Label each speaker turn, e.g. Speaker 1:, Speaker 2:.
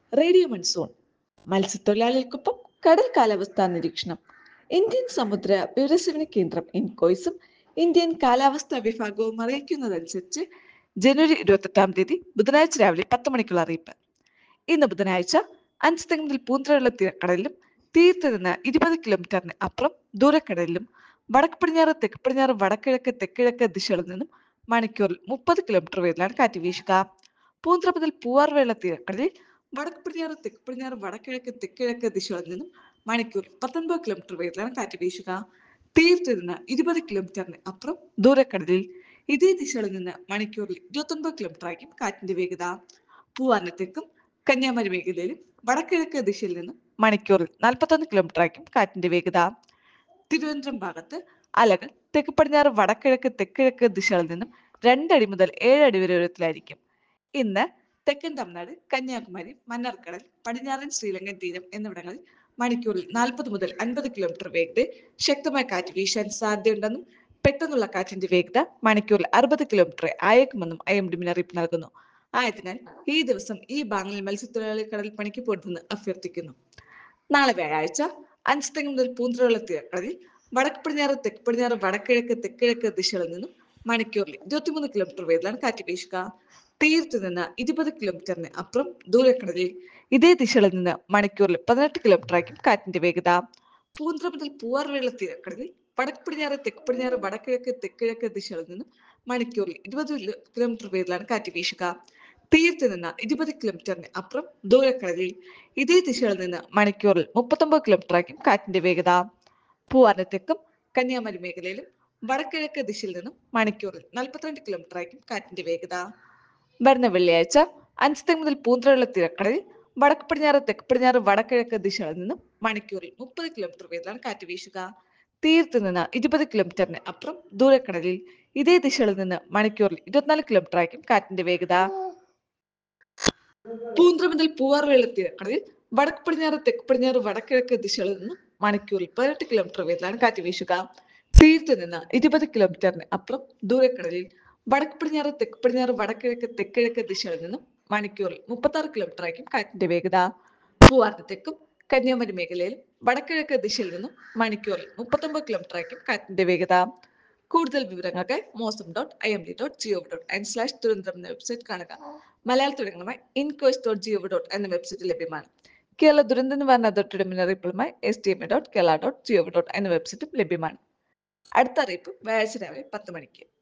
Speaker 1: Radio monsoon മത്സ്യത്തൊഴിലാളികൾക്കൊപ്പം കടൽ കാലാവസ്ഥാ നിരീക്ഷണം. ഇന്ത്യൻ സമുദ്ര വിവരസേവന കേന്ദ്രം ഇൻകോയ്സും ഇന്ത്യൻ കാലാവസ്ഥാ വിഭാഗവും അറിയിക്കുന്നതനുസരിച്ച് ജനുവരി 28 ബുധനാഴ്ച രാവിലെ 10 മണിക്കുള്ള അറിയിപ്പ്. ഇന്ന് ബുധനാഴ്ച അഞ്ചുതെങ്ങ് മുതൽ പൂന്തറയുള്ള തീരക്കടലിലും തീരത്ത് നിന്ന് 20 കിലോമീറ്ററിന് അപ്പുറം ദൂരക്കടലിലും വടക്ക് പടിഞ്ഞാറ് തെക്ക് പടിഞ്ഞാറ് വടക്കിഴക്ക് തെക്കിഴക്ക് ദിശകളിൽ നിന്നും മണിക്കൂറിൽ 30 കിലോമീറ്റർ വേഗത്തിലാണ് കാറ്റ് വീശുക. പൂന്തറ മുതൽ പൂവാർവേള തീരക്കടലിൽ വടക്ക് പടിഞ്ഞാറ് തെക്ക് പടിഞ്ഞാറ് വടക്കിഴക്ക് തെക്കിഴക്ക് ദിശകളിൽ നിന്നും മണിക്കൂറിൽ 19 കിലോമീറ്റർ വേഗത്തിലാണ് കാറ്റ് വീശുക. തീരത്ത് നിന്ന് 20 കിലോമീറ്ററിന് അപ്പുറം ദൂരക്കടലിൽ ഇതേ ദിശകളിൽ നിന്ന് മണിക്കൂറിൽ 29 കിലോമീറ്റർ ആയിരിക്കും കാറ്റിന്റെ വേഗത. പൂവാറിന് തെക്കും കന്യാകുമാരി മേഖലയിലും വടക്കിഴക്ക് ദിശയിൽ നിന്നും മണിക്കൂറിൽ 41 കിലോമീറ്റർ ആയിരിക്കും കാറ്റിന്റെ വേഗത. തിരുവനന്തപുരം ഭാഗത്ത് അലകൾ തെക്ക് പടിഞ്ഞാറ് വടക്കിഴക്ക് തെക്കിഴക്ക് ദിശകളിൽ നിന്നും 2 അടി മുതൽ 7 അടി വരെ ഉയരത്തിലായിരിക്കും. ഇന്ന് തെക്കൻ തമിഴ്നാട്, കന്യാകുമാരി, മന്നാർക്കടൽ, പടിഞ്ഞാറൻ ശ്രീലങ്കൻ തീരം എന്നിവിടങ്ങളിൽ മണിക്കൂറിൽ 40 മുതൽ 50 കിലോമീറ്റർ വേഗതയിൽ ശക്തമായ കാറ്റ് വീശാൻ സാധ്യതയുണ്ടെന്നും പെട്ടെന്നുള്ള കാറ്റിന്റെ വേഗത മണിക്കൂറിൽ 60 കിലോമീറ്റർ ആയേക്കുമെന്നും IMD മുന്നറിയിപ്പ് നൽകുന്നു. ആയതിനാൽ ഈ ദിവസം ഈ ഭാഗങ്ങളിൽ മത്സ്യത്തൊഴിലാളി കടൽ പണിക്ക് പോരുതെന്ന് അഭ്യർത്ഥിക്കുന്നു. നാളെ വ്യാഴാഴ്ച അഞ്ചുതെങ്ങ് മുതൽ പൂന്തറയുള്ള തീരക്കടലിൽ വടക്ക് പടിഞ്ഞാറ് തെക്ക് പടിഞ്ഞാറ് വടക്കിഴക്ക് തെക്കിഴക്ക് ദിശകളിൽ നിന്നും മണിക്കൂറിൽ 23 കിലോമീറ്റർ വേഗത്തിലാണ് കാറ്റ് വീശുക. തീരത്ത് നിന്ന് 20 കിലോമീറ്ററിന് അപ്പുറം ദൂരക്കടലിൽ ഇതേ ദിശകളിൽ നിന്ന് മണിക്കൂറിൽ 18 കിലോമീറ്റർ ആയിരിക്കും കാറ്റിന്റെ വേഗത. പൂന്തറ മുതൽ പൂവാർവേള തീരക്കടലിൽ വടക്ക് പടിഞ്ഞാറ് തെക്ക് പടിഞ്ഞാറ് വടക്കിഴക്ക് തെക്കിഴക്ക് ദിശകളിൽ നിന്നും മണിക്കൂറിൽ 20 കിലോമീറ്റർ വേഗത്തിലാണ് കാറ്റ് വീശുക. തീരത്ത് നിന്ന് 20 കിലോമീറ്ററിന് അപ്പുറം ദൂരക്കടലിൽ ഇതേ ദിശകളിൽ നിന്ന് മണിക്കൂറിൽ 39 കിലോമീറ്റർ ആയിരിക്കും കാറ്റിന്റെ വേഗത. പൂവാറിന് തെക്കും കന്യാകുമാരി മേഖലയിലും വടക്കിഴക്ക് ദിശയിൽ നിന്നും മണിക്കൂറിൽ 42 കിലോമീറ്റർ ആയിരിക്കും കാറ്റിന്റെ വേഗത. വരുന്ന വെള്ളിയാഴ്ച അഞ്ചുതെങ്ങ് മുതൽ പൂന്തറയുള്ള തീരക്കടലിൽ വടക്ക് പടിഞ്ഞാറ് തെക്ക് പടിഞ്ഞാറ് വടക്കിഴക്ക് ദിശകളിൽ നിന്നും മണിക്കൂറിൽ 30 കിലോമീറ്റർ വേഗത്തിലാണ് കാറ്റ് വീശുക. തീരത്ത് നിന്ന് 20 കിലോമീറ്ററിന് അപ്പുറം ദൂരക്കടലിൽ ഇതേ ദിശകളിൽ നിന്ന് മണിക്കൂറിൽ 24 കിലോമീറ്റർ ആയിരിക്കും കാറ്റിന്റെ വേഗത. പൂന്തറ മുതൽ പൂവാർവേള തീരക്കടലിൽ വടക്ക് പടിഞ്ഞാറ് തെക്ക് പടിഞ്ഞാറ് വടക്കിഴക്ക് ദിശകളിൽ നിന്നും മണിക്കൂറിൽ 18 കിലോമീറ്റർ വേഗത്തിലാണ് കാറ്റ് വീശുക. തീരത്ത് നിന്ന് 20 കിലോമീറ്ററിന് അപ്പുറം ദൂരക്കടലിൽ വടക്ക് പടിഞ്ഞാറ് തെക്ക് പടിഞ്ഞാറ് വടക്കിഴക്ക് തെക്കിഴക്ക് ദിശകളിൽ നിന്നും മണിക്കൂറിൽ 36 കിലോമീറ്റർ ആയിരിക്കും കാറ്റിന്റെ വേഗത. പൂവാറിന് തെക്കും കന്യാകുമാരി മേഖലയിലും വടക്കിഴക്ക് ദിശയിൽ നിന്നും മണിക്കൂറിൽ 39 കിലോമീറ്റർ ആയിരിക്കും കാറ്റിന്റെ വേഗത. കൂടുതൽ വിവരങ്ങൾക്കായി mosam.imd.gov.in/തിരുവനന്തപുരം എന്ന വെബ്സൈറ്റ് കാണുക. മലയാളത്തിലുമായി incourse.gov. എന്ന വെബ്സൈറ്റ് ലഭ്യമാണ്. കേരള ദുരന്ത നിവാരണ അതോറിറ്റിയുടെ മുന്നറിയിപ്പുകളുമായി stma.kerala.gov. എന്ന വെബ്സൈറ്റും ലഭ്യമാണ്. അടുത്ത അറിയിപ്പ് വ്യാഴാഴ്ച രാവിലെ 10 മണിക്ക്.